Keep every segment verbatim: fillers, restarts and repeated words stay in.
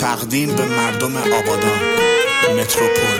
تقدیم به مردم آبادان متروپول.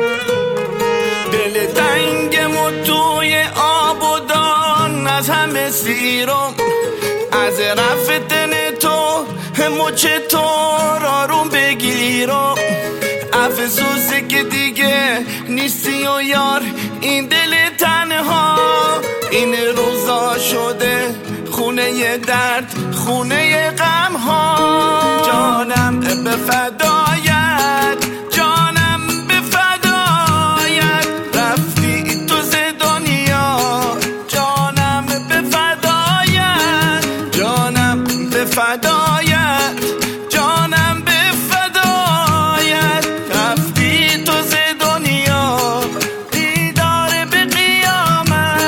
دل تنگم و توی آبادان از همه سیرم، از رفتن تو مچ تو آروم بگیرم. افسوسه که دیگه نیستی و یار این دل تنها، این روزا شده خونه درد، خونه غم ها. جانم به فدایت، جانم به فدایت، رفتی تو ز دنیا. جانم به فدایت، جانم به فدایت، جانم به فدایت، رفتی تو ز دنیا. دیدار به قیامت.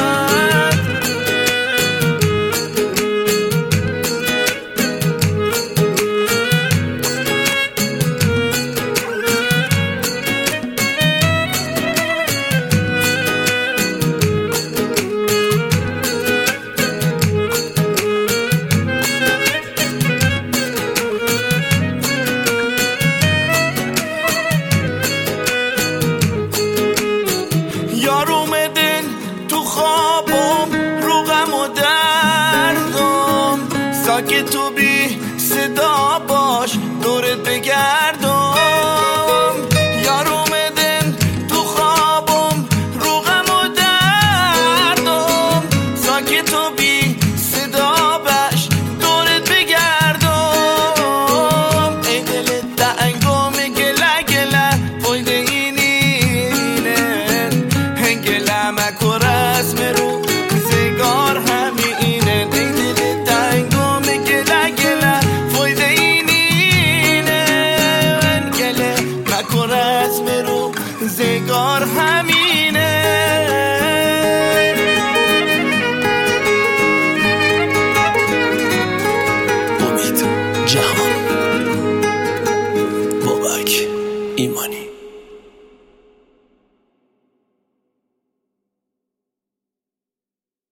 یار اومدن تو خوابم، رو غم و دردم، ساکت تو بی صدا باش دورت بگردم. یار اومدن تو خوابم، رو غم و دردم، ساکت تو بی صدا باش دورت بگردم. ای دل تنگم گله گله فایده مکو رسم رو زگار همینه. ای دل تنگم گله گله فایده اینینه، گله مکو رسم رو زگار همینه. امید جهان، بابک ایمانی.